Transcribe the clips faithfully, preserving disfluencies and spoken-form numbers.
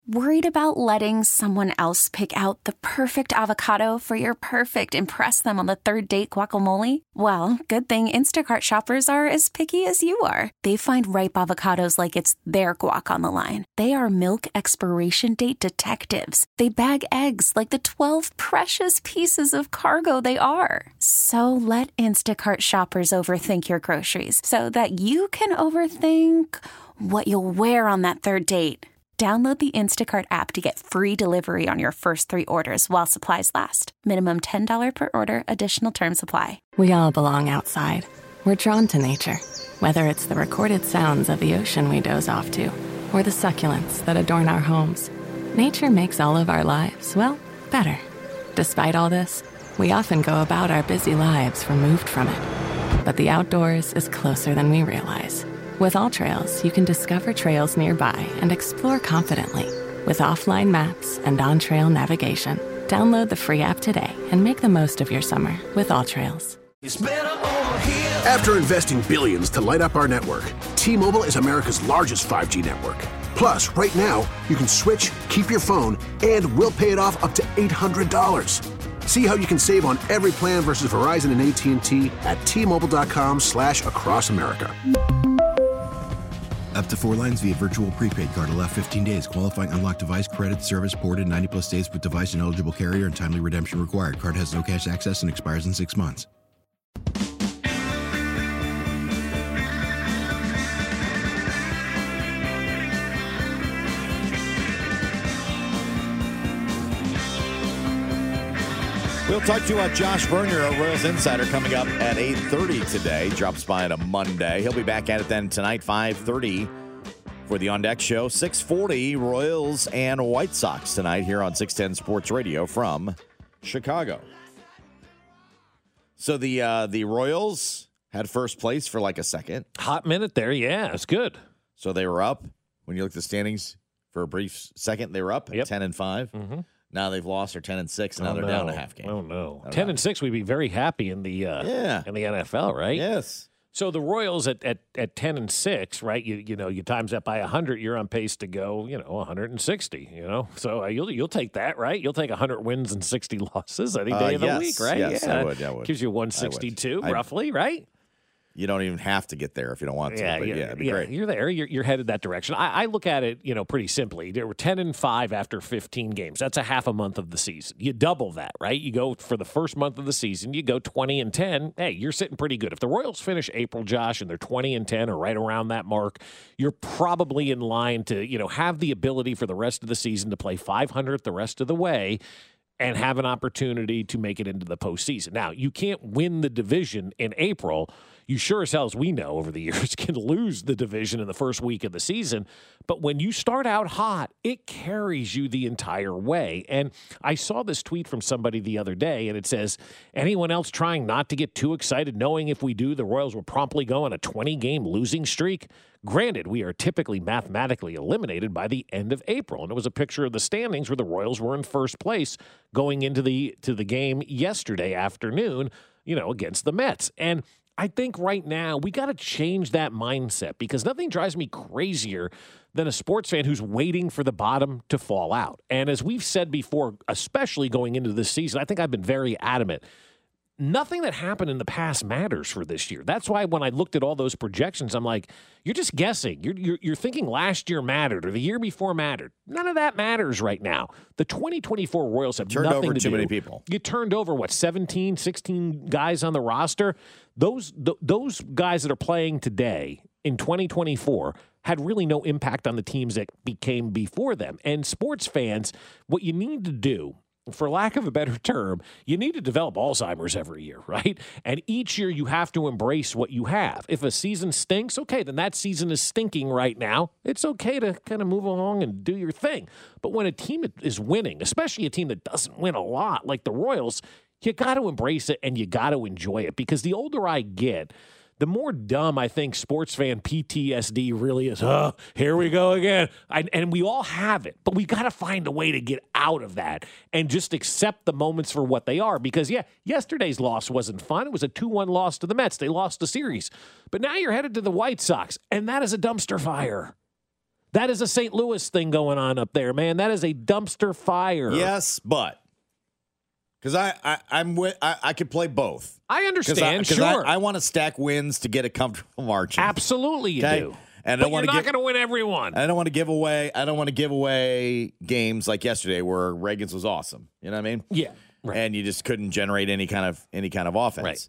Worried about letting someone else pick out the perfect avocado for your perfect impress them on the third date guacamole? Well, good thing Instacart shoppers are as picky as you are. They find ripe avocados like it's their guac on the line. They are milk expiration date detectives. They bag eggs like the twelve precious pieces of cargo they are. So let Instacart shoppers overthink your groceries so that you can overthink what you'll wear on that third date. Download the Instacart app to get free delivery on your first three orders while supplies last. Minimum ten dollars per order. Additional terms apply. We all belong outside. We're drawn to nature. Whether it's the recorded sounds of the ocean we doze off to, or the succulents that adorn our homes, nature makes all of our lives, well, better. Despite all this, we often go about our busy lives removed from it. But the outdoors is closer than we realize. With AllTrails, you can discover trails nearby and explore confidently. With offline maps and on-trail navigation, download the free app today and make the most of your summer with AllTrails. After investing billions to light up our network, T-Mobile is America's largest five G network. Plus, right now, you can switch, keep your phone, and we'll pay it off up to eight hundred dollars. See how you can save on every plan versus Verizon and A T and T at T-Mobile.com slash across America. Up to four lines via virtual prepaid card. Allow fifteen days. Qualifying unlocked device credit service ported ninety plus days with device and eligible carrier and timely redemption required. Card has no cash access and expires in six months. We'll talk to uh, Josh Vernier, a Royals insider, coming up at eight thirty today. Drops by on a Monday. He'll be back at it then tonight, five thirty for the On Deck Show. six forty, Royals and White Sox tonight here on six ten Sports Radio from Chicago. So the uh, the Royals had first place for like a second. Hot minute there, yeah. It's good. So they were up. When you look at the standings for a brief second, they were up Yep. ten and five. Mm-hmm. Now they've lost. They're ten and six. And now Oh, they're no. down a half game. Oh no, Oh, ten no. and six. We'd be very happy in the uh, Yeah. in the N F L, right? Yes. So the Royals at, at, at ten and six, right? You you know you times that by a hundred, you're on pace to go, you know, one hundred and sixty. You know, so uh, you'll you'll take that, right? You'll take a hundred wins and sixty losses any day Uh, of the yes. week, right? Yes, yeah, I would, I would. Gives you I would. one sixty-two I- roughly, right? You don't even have to get there if you don't want to. Yeah, but yeah, yeah, it'd be yeah. great. You're there. You're, you're headed that direction. I, I look at it, you know, pretty simply. There were ten and five after fifteen games. That's a half a month of the season. You double that, right? You go for the first month of the season. You go twenty and ten. Hey, you're sitting pretty good. If the Royals finish April, Josh, and they're twenty and ten or right around that mark, you're probably in line to, you know, have the ability for the rest of the season to play five hundred the rest of the way and have an opportunity to make it into the postseason. Now, you can't win the division in April. You sure as hell, as we know over the years, can lose the division in the first week of the season. But when you start out hot, it carries you the entire way. And I saw this tweet from somebody the other day, and it says, anyone else trying not to get too excited, knowing if we do, the Royals will promptly go on a twenty-game losing streak? Granted, we are typically mathematically eliminated by the end of April. And it was a picture of the standings where the Royals were in first place going into the to the game yesterday afternoon, you know, against the Mets. And I think right now we got to change that mindset because nothing drives me crazier than a sports fan who's waiting for the bottom to fall out. And as we've said before, especially going into this season, I think I've been very adamant. Nothing that happened in the past matters for this year. That's why when I looked at all those projections, I'm like, you're just guessing. You're, you're, you're thinking last year mattered or the year before mattered. None of that matters right now. The twenty twenty-four Royals have Turned nothing over to too do. many people. You turned over, what, seventeen, sixteen guys on the roster? Those th- those guys that are playing today in twenty twenty-four had really no impact on the teams that became before them. And sports fans, what you need to do, for lack of a better term, you need to develop Alzheimer's every year, right? And each year you have to embrace what you have. If a season stinks, okay, then that season is stinking right now. It's okay to kind of move along and do your thing. But when a team is winning, especially a team that doesn't win a lot like the Royals, you got to embrace it and you got to enjoy it because the older I get, the more dumb I think sports fan P T S D really is. Oh, here we go again. I, and we all have it, but we got to find a way to get out of that and just accept the moments for what they are. Because, yeah, yesterday's loss wasn't fun. It was a two one loss to the Mets. They lost the series. But now you're headed to the White Sox, and that is a dumpster fire. That is a Saint Louis thing going on up there, man. That is a dumpster fire. Yes, but because I, I I'm with, I, I could play both. I understand. Because sure, I, I want to stack wins to get a comfortable margin. Absolutely, you okay? do. And but I don't you're not give, going to win every one. I don't want to give away. I don't want to give away games like yesterday where Reagan's was awesome. You know what I mean? Yeah. Right. And you just couldn't generate any kind of any kind of offense. Right.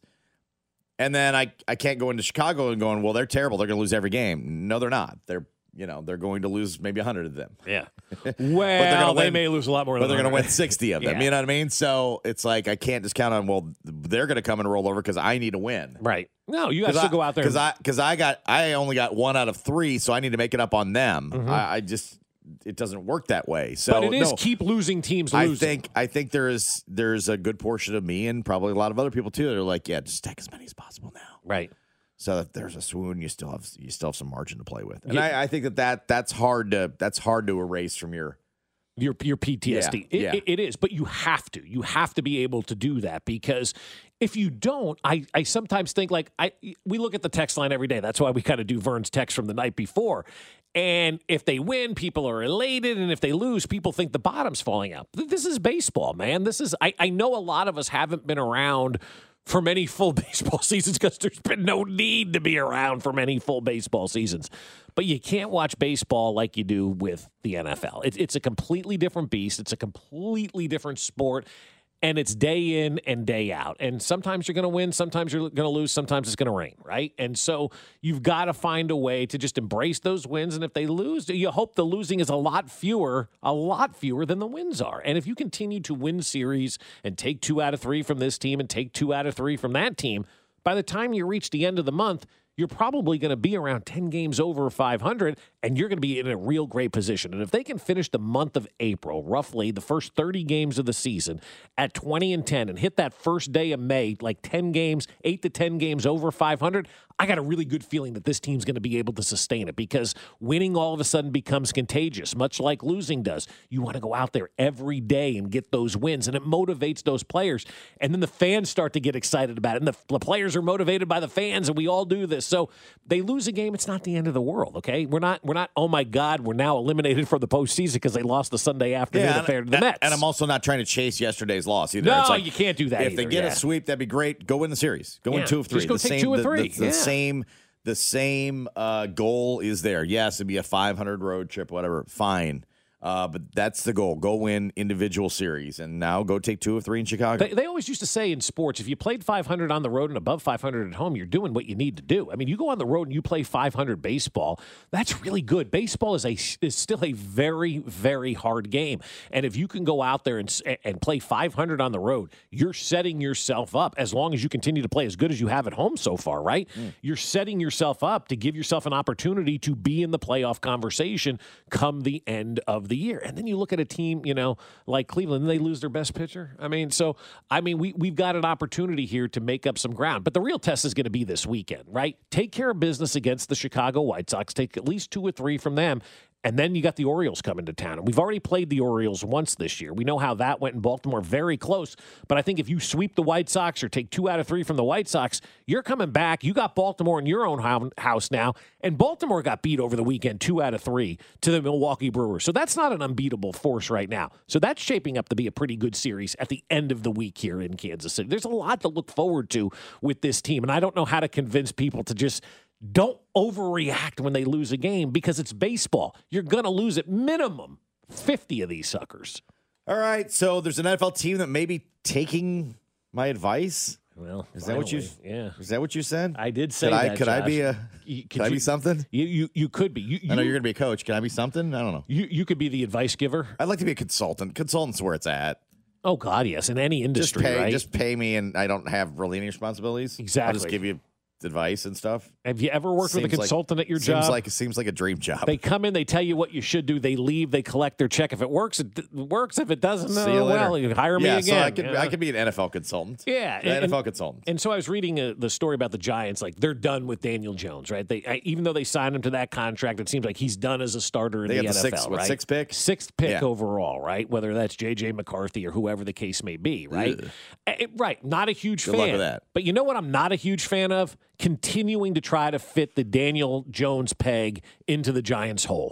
And then I, I can't go into Chicago and going, well, they're terrible. They're going to lose every game. No, they're not. They're you know they're going to lose maybe a hundred of them. Yeah. Well, Well, they win, may lose a lot more. But than they're going to win sixty of them. Yeah. You know what I mean? So it's like I can't just count on well they're going to come and roll over because I need to win. Right. No, you have to go out there because I because I got I only got one out of three, so I need to make it up on them. Mm-hmm. I, I just. It doesn't work that way. So but it is no, keep losing teams losing. I think I think there is there's a good portion of me and probably a lot of other people too that are like, yeah, just take as many as possible now. Right. So that there's a swoon, you still have you still have some margin to play with. And yeah. I, I think that, that that's hard to that's hard to erase from your Your your P T S D. Yeah, it, yeah. It, it is, but you have to. You have to be able to do that because if you don't, I, I sometimes think like I we look at the text line every day. That's why we kind of do Vern's text from the night before. And if they win, people are elated, and if they lose, people think the bottom's falling out. This is baseball, man. This is I, I know a lot of us haven't been around for many full baseball seasons because there's been no need to be around for many full baseball seasons. But you can't watch baseball like you do with the N F L. It, it's a completely different beast. It's a completely different sport. And it's day in and day out. And sometimes you're going to win, sometimes you're going to lose, sometimes it's going to rain, right? And so you've got to find a way to just embrace those wins. And if they lose, you hope the losing is a lot fewer, a lot fewer than the wins are. And if you continue to win series and take two out of three from this team and take two out of three from that team, by the time you reach the end of the month, you're probably going to be around ten games over five hundred, and you're going to be in a real great position. And if they can finish the month of April, roughly the first thirty games of the season, at twenty and ten and hit that first day of May, like ten games, eight to ten games over five hundred, I got a really good feeling that this team's going to be able to sustain it because winning all of a sudden becomes contagious, much like losing does. You want to go out there every day and get those wins, and it motivates those players. And then the fans start to get excited about it, and the, the players are motivated by the fans, and we all do this. So they lose a game, it's not the end of the world, okay? We're not, we're not. oh, my God, we're now eliminated from the postseason because they lost the Sunday afternoon yeah, affair to the and, Mets. And I'm also not trying to chase yesterday's loss either. No, it's like, you can't do that If either, they get yeah. a sweep, that'd be great. Go win the series. Go Yeah, win two of three. just go the take same, two of the, three. The, the Yeah. same, the same uh, goal is there. Yes, it'd be a five hundred road trip, whatever. Fine. Uh, but that's the goal. Go win individual series, and now go take two of three in Chicago. They, they always used to say in sports, if you played five hundred on the road and above five hundred at home, you're doing what you need to do. I mean, you go on the road and you play five hundred baseball, that's really good. Baseball is a is still a very, very hard game. And if you can go out there and, and play five hundred on the road, you're setting yourself up, as long as you continue to play as good as you have at home so far, right? Mm. You're setting yourself up to give yourself an opportunity to be in the playoff conversation come the end of the year. And then you look at a team, you know, like Cleveland, and they lose their best pitcher. I mean, so, I mean, we, we've got an opportunity here to make up some ground. But the real test is going to be this weekend, right? Take care of business against the Chicago White Sox. Take at least two or three from them. And then you got the Orioles coming to town. And we've already played the Orioles once this year. We know how that went in Baltimore, very close. But I think if you sweep the White Sox or take two out of three from the White Sox, you're coming back. You got Baltimore in your own house now. And Baltimore got beat over the weekend, two out of three, to the Milwaukee Brewers. So that's not an unbeatable force right now. So that's shaping up to be a pretty good series at the end of the week here in Kansas City. There's a lot to look forward to with this team. And I don't know how to convince people to just don't overreact when they lose a game because it's baseball. You're going to lose at minimum fifty of these suckers. All right, so there's an N F L team that may be taking my advice. Well, is finally, that what you? Yeah, is that what you said? I did say could that. I, could Josh. I be a? You, could, could I you, be something? You you, you could be. You, you, I know you're going to be a coach. Can I be something? I don't know. You you could be the advice giver. I'd like to be a consultant. Consultant's where it's at. Oh God, yes. In any industry, just pay, right? Just pay me, and I don't have really any responsibilities. Exactly. I'll just give you advice and stuff. Have you ever worked seems with a consultant like, at your seems job? Like, it seems like a dream job. They come in, they tell you what you should do, they leave, they collect their check. If it works, it d- works. If it doesn't, See you uh, later. well, you hire me yeah, again. So I could, yeah. I could be an N F L consultant. Yeah, an and, N F L consultant. And so I was reading uh, the story about the Giants. Like they're done with Daniel Jones, right? They I, even though they signed him to that contract, it seems like he's done as a starter in they the got N the F L. Six, what, right? sixth pick, sixth pick yeah. overall, right? Whether that's J J McCarthy or whoever the case may be, right? It, right. Not a huge Good fan. luck with that. But you know what? I'm not a huge fan of continuing to try to fit the Daniel Jones peg into the Giants' hole.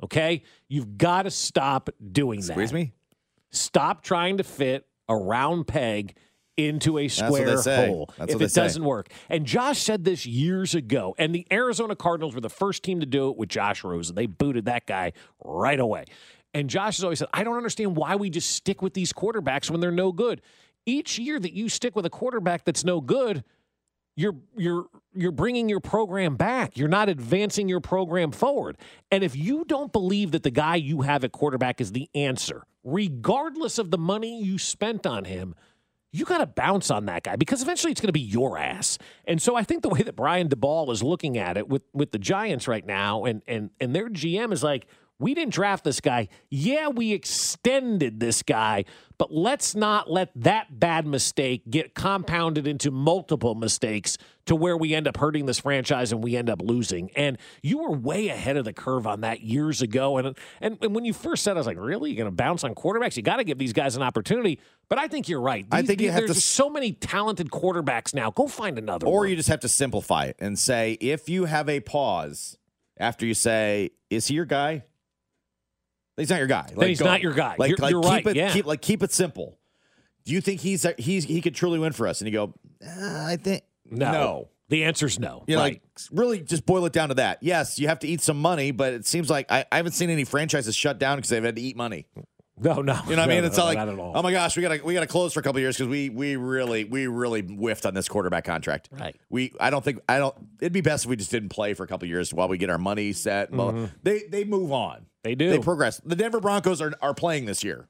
okay? You've got to stop doing that. Squeeze me? Stop trying to fit a round peg into a square That's what they say. hole That's if what it they say. doesn't work. And Josh said this years ago, and the Arizona Cardinals were the first team to do it with Josh Rosen. They booted that guy right away. And Josh has always said, I don't understand why we just stick with these quarterbacks when they're no good. Each year that you stick with a quarterback that's no good, you're you're you're bringing your program back. You're not advancing your program forward. And if you don't believe that the guy you have at quarterback is the answer, regardless of the money you spent on him, you got to bounce on that guy because eventually it's going to be your ass. And so I think the way that Brian DeBall is looking at it with, with the Giants right now and, and, and their G M is like, we didn't draft this guy. Yeah, we extended this guy, but let's not let that bad mistake get compounded into multiple mistakes to where we end up hurting this franchise and we end up losing. And you were way ahead of the curve on that years ago. And and, and when you first said, I was like, really? You're going to bounce on quarterbacks? You got to give these guys an opportunity. But I think you're right. These, I think you these, have there's to, so many talented quarterbacks now. Go find another or one. you just have to simplify it and say, if you have a pause after you say, is he your guy? He's not your guy. Like, then he's go. not your guy. Like, you're like you're keep right. It, yeah. keep, like keep it simple. Do you think he's he's he could truly win for us? And you go, uh, I think no. no. The answer's no. You know, right. like really just boil it down to that. Yes, you have to eat some money, but it seems like I, I haven't seen any franchises shut down because they've had to eat money. No, no. You know what no, I mean? It's no, not like, not at all. oh my gosh, we gotta we gotta close for a couple of years because we we really we really whiffed on this quarterback contract. Right. We I don't think I don't. It'd be best if we just didn't play for a couple of years while we get our money set. Mm-hmm. They they move on. They do. They progress. The Denver Broncos are are playing this year.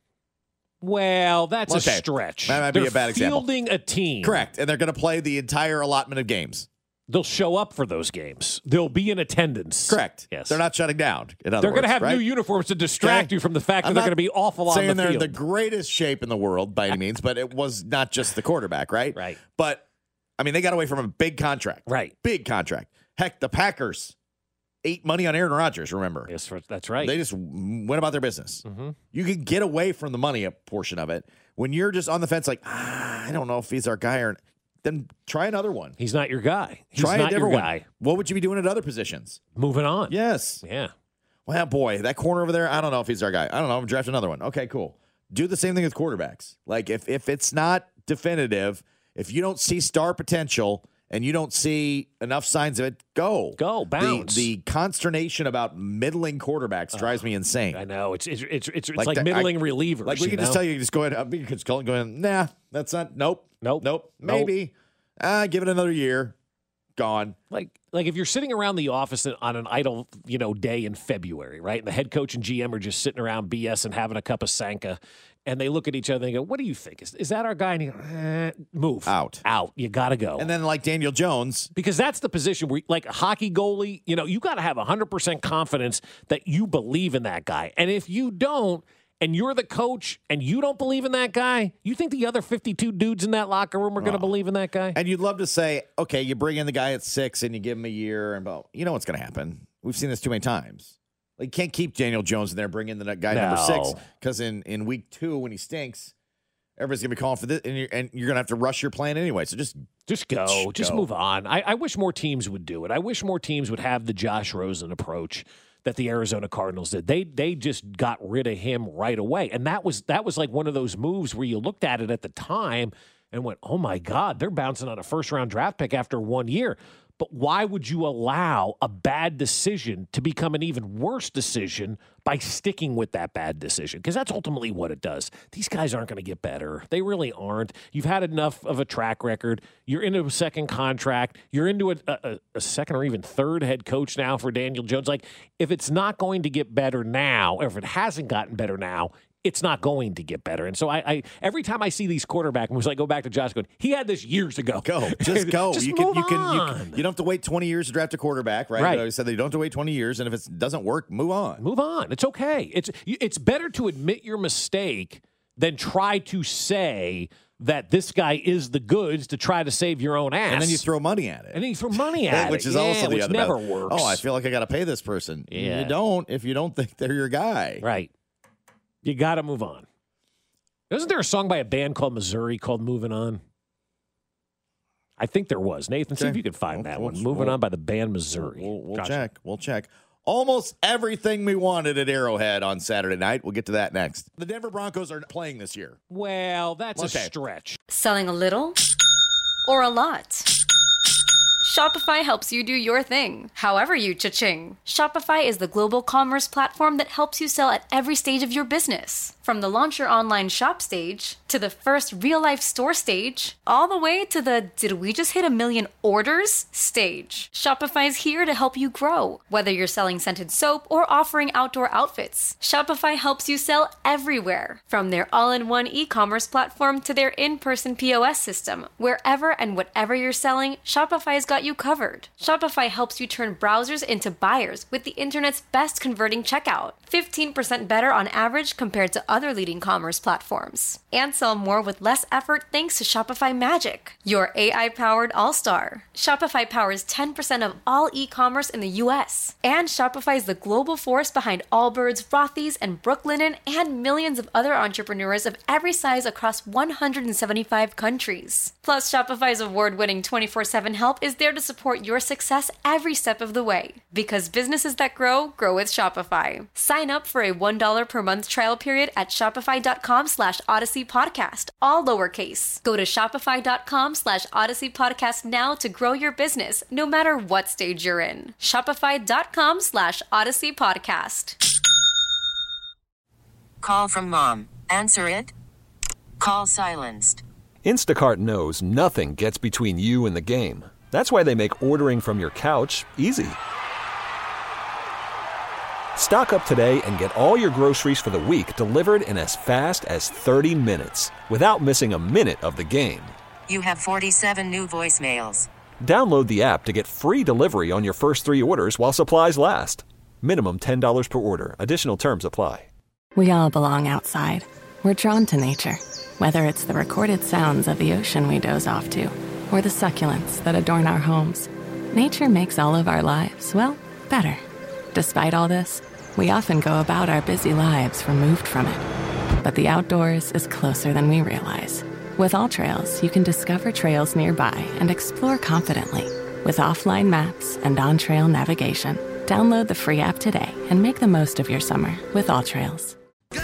Well, that's Okay. a stretch. That might They're be a bad example. Fielding a team. Correct, and they're going to play the entire allotment of games. They'll show up for those games. They'll be in attendance. Correct. Yes. They're not shutting down. In other They're going to words, have right? new uniforms to distract Okay. you from the fact that I'm they're not going to be awful on saying the they're in field. the greatest shape in the world by any means, but it was not just the quarterback, right? Right. But I mean, they got away from a big contract. Right. Big contract. Heck, the Packers ate money on Aaron Rodgers. Remember? Yes, that's right. They just went about their business. Mm-hmm. You can get away from the money a portion of it when you're just on the fence, like ah, I don't know if he's our guy or. Then try another one. He's not your guy. He's try not a your different guy. one. What would you be doing at other positions? Moving on. Yes. Yeah. Well, boy, that corner over there, I don't know if he's our guy. I don't know. I'm draft another one. Okay, cool. Do the same thing with quarterbacks. Like, if if it's not definitive, if you don't see star potential and you don't see enough signs of it, go. Go, bounce. The, the consternation about middling quarterbacks drives uh, me insane. I know. It's it's it's it's, it's like, like that, middling I, relievers. Like, we can know? just tell you, just go ahead. We can just call it going, nah, that's not, nope. Nope. Nope. Maybe. Nope. Uh, give it another year. Gone. Like, like if you're sitting around the office on an idle, you know, day in February, right? And the head coach and G M are just sitting around B S and having a cup of Sanka, and they look at each other and they go, "What do you think? Is, is that our guy?" And you go, eh, "Move out, out. You gotta go." And then like Daniel Jones, because that's the position where, like a hockey goalie, you know, you got to have one hundred percent confidence that you believe in that guy, and if you don't. And you're the coach, and you don't believe in that guy, you think the other fifty-two dudes in that locker room are going to oh. believe in that guy? And you'd love to say, okay, you bring in the guy at six and you give him a year, and well, you know what's going to happen. We've seen this too many times. Like, you can't keep Daniel Jones in there, bring in the guy no. number six, because in, in week two, when he stinks, everybody's going to be calling for this, and you're, and you're going to have to rush your plan anyway. So just Just go. Just, just go. move on. I, I wish more teams would do it. I wish more teams would have the Josh Rosen approach that the Arizona Cardinals did. They they just got rid of him right away. And that was that was like one of those moves where you looked at it at the time and went, oh my God, they're bouncing on a first-round draft pick after one year. But why would you allow a bad decision to become an even worse decision by sticking with that bad decision? Because that's ultimately what it does. These guys aren't going to get better. They really aren't. You've had enough of a track record. You're into a second contract. You're into a, a, a second or even third head coach now for Daniel Jones. Like, if it's not going to get better now, or if it hasn't gotten better now, it's not going to get better. And so I, I every time I see these quarterback moves, I go back to Josh going, he had this years ago. go. Just go. Just you, move can, you, can, you on. can you don't have to wait twenty years to draft a quarterback, right? Right. I said that you don't have to wait twenty years, and if it doesn't work, move on. Move on. It's okay. It's it's better to admit your mistake than try to say that this guy is the goods to try to save your own ass. And then you throw money at it. And then you throw money at which it. is yeah, also the which other never bad. works. Oh, I feel like I got to pay this person. Yeah. You don't if you don't think they're your guy. Right. You got to move on. Isn't there a song by a band called Missouri called Moving On? I think there was. Nathan, see Okay. if you could find We'll- that we'll- one. Moving we'll- On by the band Missouri. We'll, we'll Gotcha. check. We'll check. almost everything we wanted at Arrowhead on Saturday night. We'll get to that next. The Denver Broncos are playing this year. Well, that's Okay. a stretch. Selling a little or a lot? Shopify helps you do your thing, however you cha-ching. Shopify is the global commerce platform that helps you sell at every stage of your business. From the launch your online shop stage, to the first real-life store stage, all the way to the did we just hit a million orders stage. Shopify's here to help you grow. Whether you're selling scented soap or offering outdoor outfits, Shopify helps you sell everywhere. From their all-in-one e-commerce platform to their in-person P O S system. Wherever and whatever you're selling, Shopify's got you covered. Shopify helps you turn browsers into buyers with the internet's best converting checkout. fifteen percent better on average compared to other leading commerce platforms. And sell more with less effort thanks to Shopify Magic, your A I-powered all-star. Shopify powers ten percent of all e-commerce in the U S. And Shopify is the global force behind Allbirds, Rothy's, and Brooklinen, and millions of other entrepreneurs of every size across one hundred seventy-five countries. Plus, Shopify's award-winning twenty-four seven help is there to support your success every step of the way. Because businesses that grow, grow with Shopify. Sign up for a one dollar per month trial period at shopify.com slash Odyssey Podcast, all lowercase. Go to shopify.com slash Odyssey Podcast now to grow your business, no matter what stage you're in. Shopify.com slash Odyssey Podcast. Call from mom. Answer it. Call silenced. Instacart knows nothing gets between you and the game. That's why they make ordering from your couch easy. Stock up today and get all your groceries for the week delivered in as fast as thirty minutes without missing a minute of the game. You have forty-seven new voicemails. Download the app to get free delivery on your first three orders while supplies last. Minimum ten dollars per order. Additional terms apply. We all belong outside. We're drawn to nature, whether it's the recorded sounds of the ocean we doze off to, or the succulents that adorn our homes. Nature makes all of our lives, well, better. Despite all this, we often go about our busy lives removed from it. But the outdoors is closer than we realize. With AllTrails, you can discover trails nearby and explore confidently. With offline maps and on-trail navigation, download the free app today and make the most of your summer with AllTrails.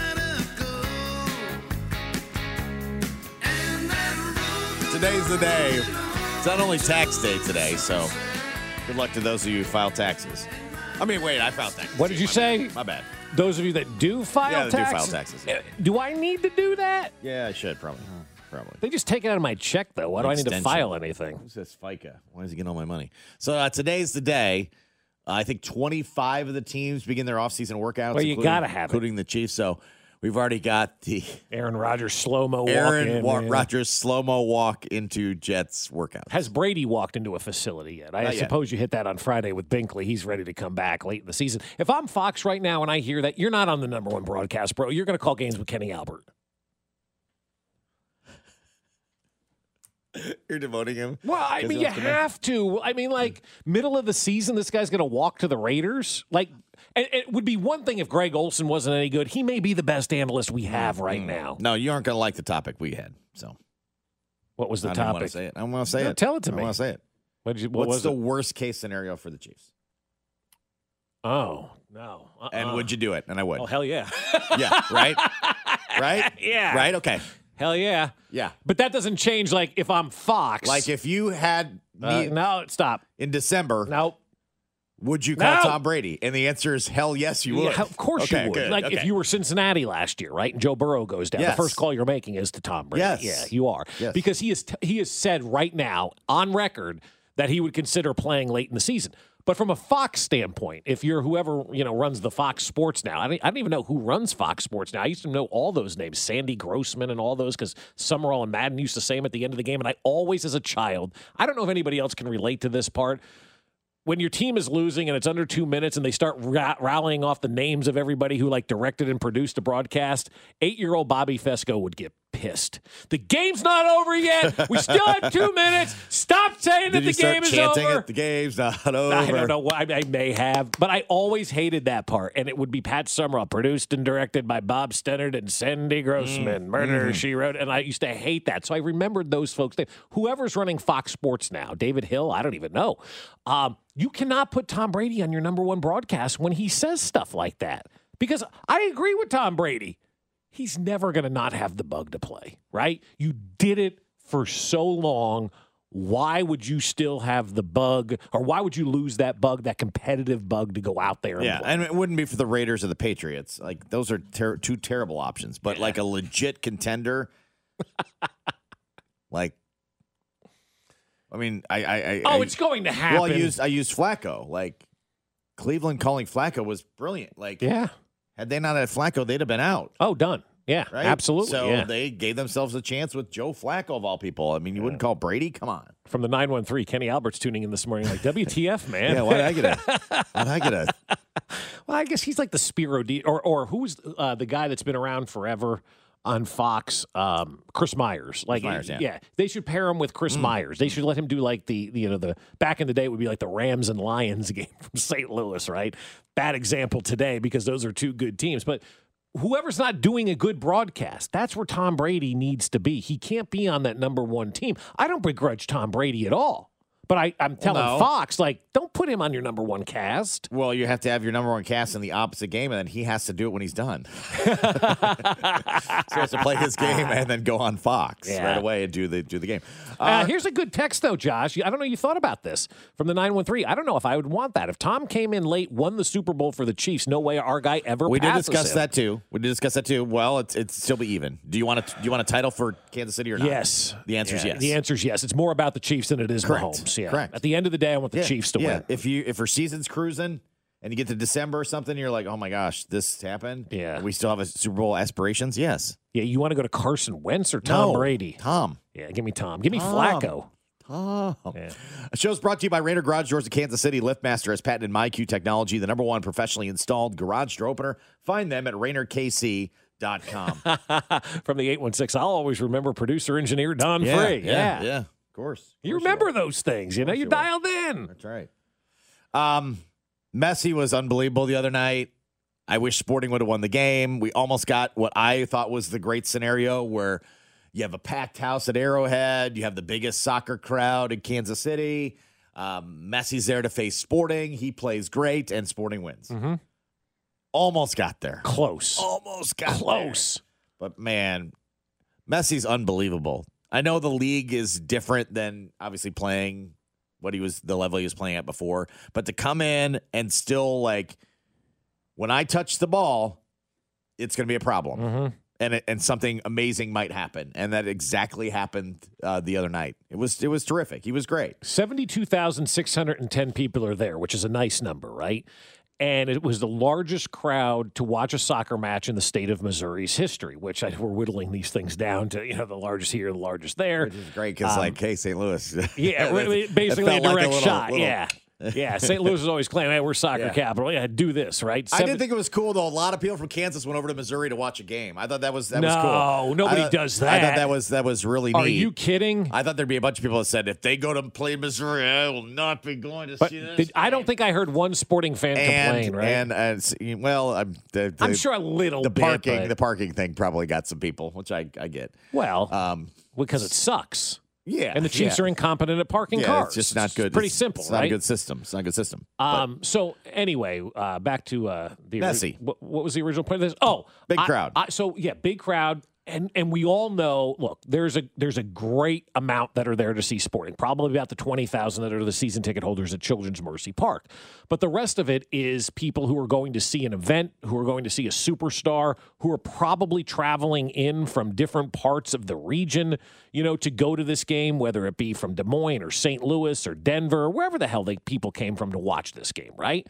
Today's the day. It's not only tax day today, so good luck to those of you who file taxes. I mean, wait, I filed taxes. What did you My say? bad. My bad. Those of you that do file Yeah, that do file taxes? taxes, yeah. Uh, Do I need to do that? Yeah, I should probably. Probably. They just take it out of my check, though. Why do I need to Extension. file anything? Who's this FICA? Why does he get all my money? So uh, today's the day. Uh, I think twenty-five of the teams begin their offseason workouts. Well, you including- gotta have it. including the Chiefs. So we've already got the Aaron Rodgers slow-mo walk Aaron in. Wa- man. Rodgers slow-mo walk into Jets workout. Has Brady walked into a facility yet? I Not yet. suppose you hit that on Friday with Binkley. He's ready to come back late in the season. If I'm Fox right now and I hear that, you're not on the number one broadcast, bro. You're going to call games with Kenny Albert. You're demoting him? Well, I 'Cause mean, he you wants to make- have to. I mean, like, middle of the season, this guy's going to walk to the Raiders. Like, it, it would be one thing if Greg Olson wasn't any good. He may be the best analyst we have right now. No, you aren't going to like the topic we had. So What was the I don't want topic? to say it. I don't want to say No, it. tell it to I me. want to say it. What did you, what What's was the it? worst case scenario for the Chiefs? Oh, no. Uh-uh. And would you do it? And I would. Oh, hell yeah. Yeah, right? Right? Yeah. Right? Okay. Hell yeah. Yeah. But that doesn't change, like, if I'm Fox. Like if you had Uh, me no, stop. in December, Nope. would you call No. Tom Brady? And the answer is hell yes, you would. Yeah, of course Okay, you would. good, Like okay. if you were Cincinnati last year, right? And Joe Burrow goes down. Yes. The first call you're making is to Tom Brady. Yes. Yeah, you are. Yes. Because he is t- he has said right now on record that he would consider playing late in the season. But from a Fox standpoint, if you're whoever, you know, runs the Fox Sports now, I don't, I don't even know who runs Fox Sports now. I used to know all those names, Sandy Grossman and all those, because Summerall and Madden used to say them at the end of the game. And I always, as a child, I don't know if anybody else can relate to this part. When your team is losing and it's under two minutes and they start ra- rallying off the names of everybody who like directed and produced a broadcast, eight-year-old Bobby Fesco would get pissed. The game's not over yet. We still have two minutes. Stop saying that Did the you game start is chanting over. It? The game's not over. I don't know why. I may have, but I always hated that part. And it would be Pat Summerall, produced and directed by Bob Stennard and Sandy Grossman. Mm. Murder, Mm. She Wrote. And I used to hate that. So I remembered those folks. Whoever's running Fox Sports now, David Hill, I don't even know. Um, you cannot put Tom Brady on your number one broadcast when he says stuff like that. Because I agree with Tom Brady. He's never going to not have the bug to play, right? You did it for so long. Why would you still have the bug, or why would you lose that bug, that competitive bug, to go out there and Yeah, play? and it wouldn't be for the Raiders or the Patriots. Like, those are ter- two terrible options. But, yeah. like, a legit contender, like, I mean, I... I, I oh, I, it's going to happen. Well, I used, I used Flacco. Like, Cleveland calling Flacco was brilliant. Like, yeah. Had they not had Flacco, they'd have been out. Oh, done. Yeah, right? absolutely. So yeah. they gave themselves a chance with Joe Flacco, of all people. I mean, you wouldn't call Brady? Come on. From the nine one three, Kenny Albert's tuning in this morning like, W T F, man. Yeah, why did I get a... Why did I get a... Well, I guess he's like the Spiro D, or or who's uh, the guy that's been around forever on Fox, um, Chris Myers. Like, Chris Myers, yeah. yeah, they should pair him with Chris Mm. Myers. They should let him do like the, the you know the back in the day it would be like the Rams and Lions game from Saint Louis, right? Bad example today because those are two good teams, but whoever's not doing a good broadcast, that's where Tom Brady needs to be. He can't be on that number one team. I don't begrudge Tom Brady at all. But I, I'm telling no. Fox, like, don't put him on your number one cast. Well, you have to have your number one cast in the opposite game, and then he has to do it when he's done. So he has to play his game and then go on Fox Yeah. right away and do the do the game. Uh, Uh, here's a good text, though, Josh. I don't know you thought about this from the nine one three. I don't know if I would want that. If Tom came in late, won the Super Bowl for the Chiefs, no way our guy ever we did passes discuss him. that too. We did discuss that too. Well, it's it's still be even. Do you want to do you want a title for Kansas City or not? Yes. The answer is Yeah, yes. The answer is yes. It's more about the Chiefs than it is Correct. Mahomes. Yeah. Correct. At the end of the day, I want the yeah. Chiefs to yeah. win. If you if her season's cruising and you get to December or something, you're like, oh my gosh, this happened. Yeah. And we still have a Super Bowl aspirations. Yes. Yeah, you want to go to Carson Wentz or Tom No. Brady? Tom. Yeah, give me Tom. Give me Tom. Flacco. Oh. Yeah. The show's brought to you by Rainer Garage Doors of Kansas City. LiftMaster has patented MyQ technology, the number one professionally installed garage door opener. Find them at Rainer K C dot com. From the eight one six, I'll always remember producer engineer Don yeah, Frey. Yeah, yeah, of course. Of You course remember will. those things, you know, course you you will. dialed in. That's right. Um, Messi was unbelievable the other night. I wish Sporting would have won the game. We almost got what I thought was the great scenario where you have a packed house at Arrowhead. You have the biggest soccer crowd in Kansas City. Um, Messi's there to face Sporting. He plays great, and Sporting wins. Mm-hmm. Almost got there. Close. Almost got Close. there. But, man, Messi's unbelievable. I know the league is different than obviously playing what he was, the level he was playing at before. But to come in and still, like, when I touch the ball, it's going to be a problem. Mm-hmm. And it, and something amazing might happen. And that exactly happened uh, the other night. It was it was terrific. He was great. seventy-two thousand six hundred ten people are there, which is a nice number, right? And it was the largest crowd to watch a soccer match in the state of Missouri's history, which I, we're whittling these things down to, you know, the largest here, the largest there. Which is great because, Um, like, hey, Saint Louis. Yeah, really, It basically a felt like direct little- shot. little- Yeah. Yeah, Saint Louis is always claiming, hey, we're soccer Yeah. capital. Yeah, do this, right? I Seven- did think it was cool, though. A lot of people from Kansas went over to Missouri to watch a game. I thought that was that No, was cool. nobody I thought- does I thought that. that was that was really Are neat. you kidding? I thought there'd be a bunch of people that said, if they go to play Missouri, I will not be going to But see this. did, I don't think I heard one Sporting fan and, complain, right? And, and well, I'm, the, the, I'm sure a little the bit, parking but- the parking thing probably got some people, which I, I get. Well, Um, because it sucks. yeah, And the Chiefs yeah. are incompetent at parking yeah, cars. It's just not good. It's pretty It's- simple, it's right? not a good system. It's not a good system. Um. So anyway, uh, back to uh, the Messi. What, what was the original point of this? Oh, Big I- crowd. I, so yeah, big crowd, and and we all know. Look, there's a there's a great amount that are there to see Sporting. Probably about the twenty thousand that are the season ticket holders at Children's Mercy Park. But the rest of it is people who are going to see an event, who are going to see a superstar, who are probably traveling in from different parts of the region, you know, to go to this game, whether it be from Des Moines or Saint Louis or Denver, or wherever the hell they people came from to watch this game, right?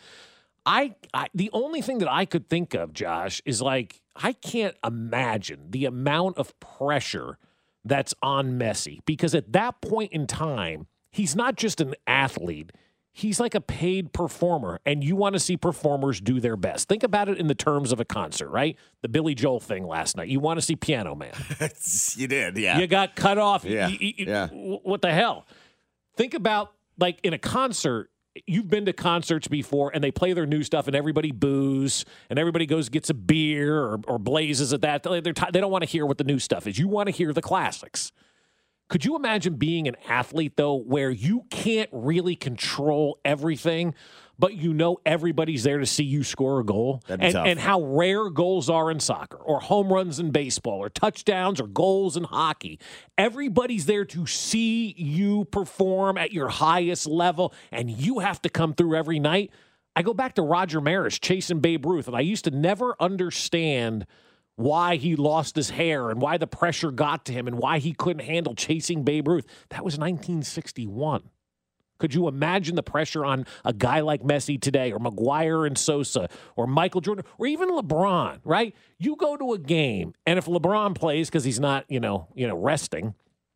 I, I the only thing that I could think of, Josh, is like I can't imagine the amount of pressure that's on Messi, because at that point in time, he's not just an athlete. he's like a paid performer, and you want to see performers do their best. Think about it in the terms of a concert, right? The Billy Joel thing last night. You want to see Piano Man. You did, yeah. You got cut off. Yeah, you, you, yeah. What the hell? Think about, like, in a concert, you've been to concerts before, and they play their new stuff, and everybody boos, and everybody goes gets a beer or, or blazes at that. They're t- they don't want to hear what the new stuff is. You want to hear the classics. Could you imagine being an athlete, though, where you can't really control everything, but you know everybody's there to see you score a goal? That'd be and, tough. and how rare goals are in soccer, or home runs in baseball, or touchdowns, or goals in hockey. Everybody's there to see you perform at your highest level, and you have to come through every night. I go back to Roger Maris chasing Babe Ruth, and I used to never understand why he lost his hair and why the pressure got to him and why he couldn't handle chasing Babe Ruth. That was nineteen sixty-one. Could you imagine the pressure on a guy like Messi today, or Maguire and Sosa, or Michael Jordan, or even LeBron, right? You go to a game, and if LeBron plays because he's not, you know, you know, resting,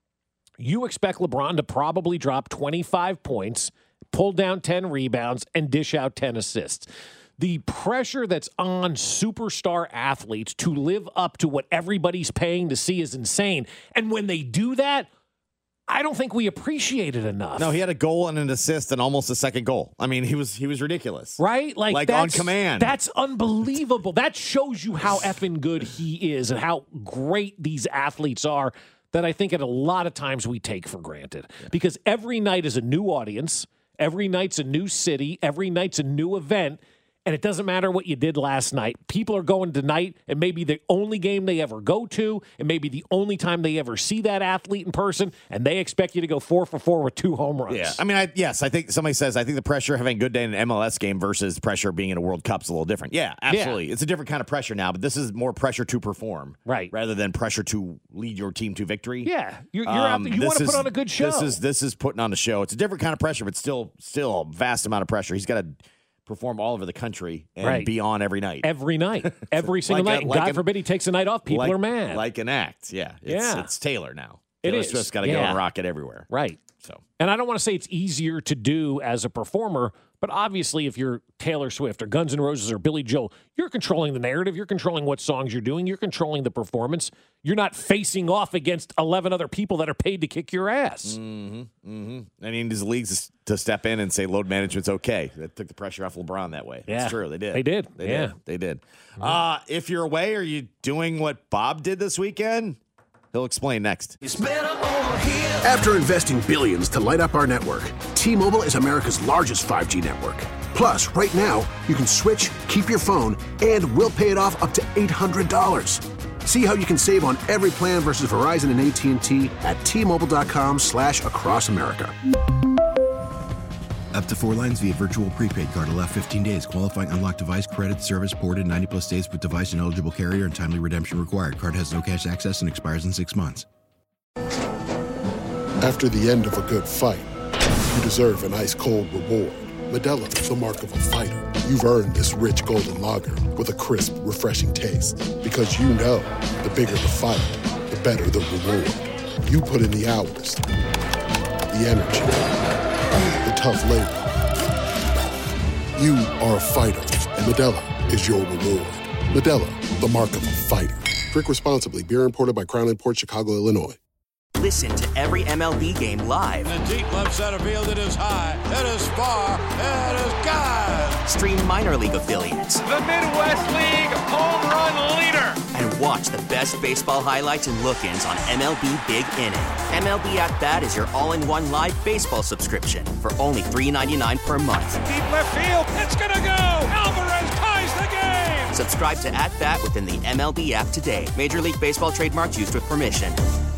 you expect LeBron to probably drop twenty-five points, pull down ten rebounds, and dish out ten assists. The pressure that's on superstar athletes to live up to what everybody's paying to see is insane. And when they do that, I don't think we appreciate it enough. No, he had a goal and an assist and almost a second goal. I mean, he was he was ridiculous. Right? Like, like on that's, command. That's unbelievable. That shows you how effing good he is and how great these athletes are, that I think at a lot of times we take for granted. Yeah. Because every night is a new audience. Every night's a new city. Every night's a new event. And it doesn't matter what you did last night. People are going tonight. It may be the only game they ever go to. It may be the only time they ever see that athlete in person, and they expect you to go four for four with two home runs. Yeah, I mean, I, yes, I think somebody says, I think the pressure of having a good day in an M L S game versus pressure being in a World Cup's a little different. Yeah, absolutely. Yeah. It's a different kind of pressure now, but this is more pressure to perform. Right. Rather than pressure to lead your team to victory. Yeah. You're, you're um, out there. You want to put on a good show. This is, this is putting on a show. It's a different kind of pressure, but still, still a vast amount of pressure. He's got to perform all over the country and right. be on every night. Every night. Every single like night. A, and like God an, forbid he takes a night off. People like, are mad. Like an act. Yeah. It's, yeah. It's Taylor now. It Taylor is. Swift's got to yeah. go and rock it everywhere. Right. So, and I don't want to say it's easier to do as a performer, but obviously if you're Taylor Swift or Guns N' Roses or Billy Joel, you're controlling the narrative. You're controlling what songs you're doing. You're controlling the performance. You're not facing off against eleven other people that are paid to kick your ass. Mm-hmm. Mm-hmm. I mean, these leagues to step in and say load management's okay. That took the pressure off LeBron that way. Yeah. It's true. They did. They did. They yeah. did. They did. Uh, if you're away, are you doing what Bob did this weekend? He'll explain next. After investing billions to light up our network, T-Mobile is America's largest five G network. Plus, right now, you can switch, keep your phone, and we'll pay it off up to eight hundred dollars. See how you can save on every plan versus Verizon and A T and T at T-Mobile.com slash across America. Up to four lines via virtual prepaid card. Allow fifteen days. Qualifying unlocked device credit service ported ninety plus days with device and eligible carrier and timely redemption required. Card has no cash access and expires in six months. After the end of a good fight, you deserve an ice-cold reward. Modelo is the mark of a fighter. You've earned this rich golden lager with a crisp, refreshing taste. Because you know, the bigger the fight, the better the reward. You put in the hours, the energy, the tough labor. You are a fighter, and Modelo is your reward. Modelo, the mark of a fighter. Drink responsibly. Beer imported by Crown Imports, Chicago, Illinois. Listen to every M L B game live. In the deep left center field, it is high, it is far, it is God. Stream minor league affiliates. The Midwest League home run leader. And watch the best baseball highlights and look-ins on M L B Big Inning. M L B At Bat is your all-in-one live baseball subscription for only three dollars and ninety-nine cents per month. Deep left field, it's gonna go. Alvarez ties the game. Subscribe to At Bat within the M L B app today. Major League Baseball trademarks used with permission.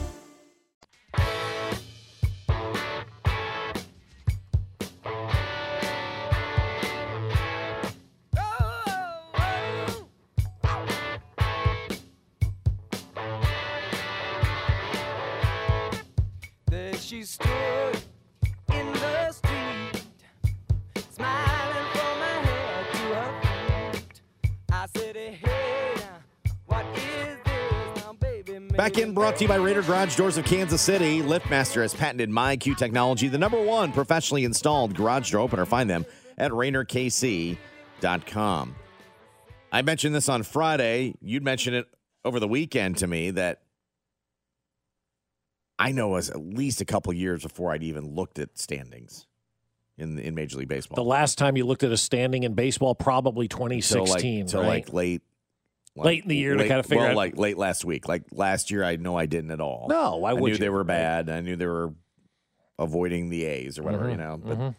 She stood in the street, smiling from her head to her feet. I said, hey, now, what is this? Now, baby, Back in, brought to you by Raider Garage Doors of Kansas City. LiftMaster has patented MyQ technology, the number one professionally installed garage door opener. Find them at Rainer K C dot com. I mentioned this on Friday. You'd mentioned it over the weekend to me that I know it was at least a couple years before I'd even looked at standings in in Major League Baseball. The last time you looked at a standing in baseball, probably twenty sixteen. Until like, right? like late. Like, late in the year late, to kind of figure well, out. like late last week. Like last year, I know I didn't at all. No, why I would knew you? they were bad. I knew they were avoiding the A's or whatever, Mm-hmm, you know. But mm-hmm.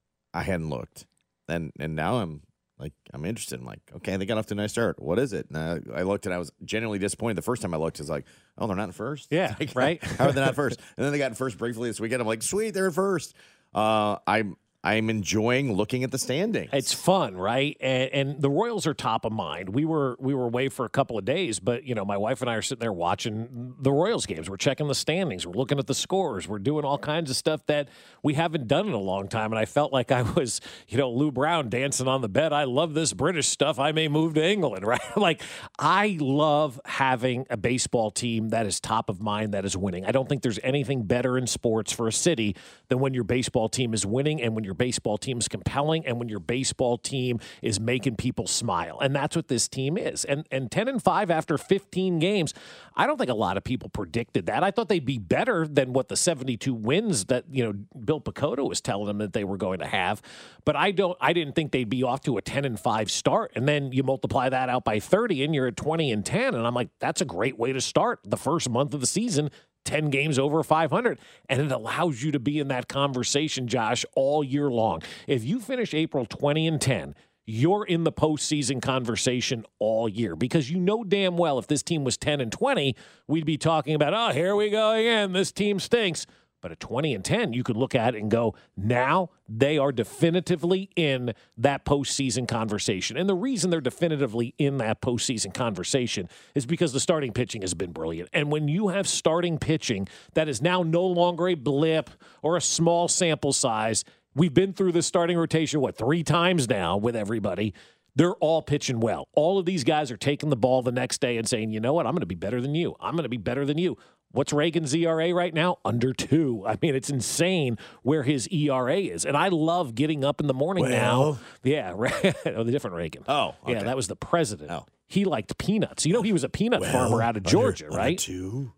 I hadn't looked, and and now I'm like I'm interested. I'm like, okay, they got off to a nice start. What is it? And I, I looked and I was genuinely disappointed. The first time I looked, I was like, oh, they're not in first. Yeah, like, right. How are they not first? And then they got in first briefly this weekend. I'm like, sweet, they're in first. Uh, I'm. I'm enjoying looking at the standings. It's fun, right? And, and the Royals are top of mind. We were we were away for a couple of days, but you know, my wife and I are sitting there watching the Royals games. We're checking the standings. We're looking at the scores. We're doing all kinds of stuff that we haven't done in a long time. And I felt like I was, you know, Lou Brown dancing on the bed. I love this British stuff. I may move to England, right? Like, I love having a baseball team that is top of mind, that is winning. I don't think there's anything better in sports for a city than when your baseball team is winning and when your baseball team is compelling and when your baseball team is making people smile. And that's what this team is. And and ten and five after fifteen games, I don't think a lot of people predicted that. I thought they'd be better than what the seventy-two wins that, you know, Bill Pecotto was telling them that they were going to have. But I don't I didn't think they'd be off to a ten and five start. And then you multiply that out by thirty and you're at twenty and ten. And I'm like, that's a great way to start the first month of the season. ten games over five hundred, and it allows you to be in that conversation, Josh, all year long. If you finish April twenty and ten, you're in the postseason conversation all year because you know damn well if this team was ten and twenty, we'd be talking about, oh, here we go again, this team stinks. But at twenty and ten, you could look at it and go, now they are definitively in that postseason conversation. And the reason they're definitively in that postseason conversation is because the starting pitching has been brilliant. And when you have starting pitching that is now no longer a blip or a small sample size, we've been through the starting rotation, what, three times now with everybody. They're all pitching well. All of these guys are taking the ball the next day and saying, you know what, I'm going to be better than you. I'm going to be better than you. What's Reagan's E R A right now? Under two. I mean, it's insane where his E R A is. And I love getting up in the morning well. now. Yeah, right. Oh, the different Reagan. Oh, okay. Yeah, that was the president. Oh. He liked peanuts. You know, he was a peanut well, farmer out of Georgia, under, right? Under two.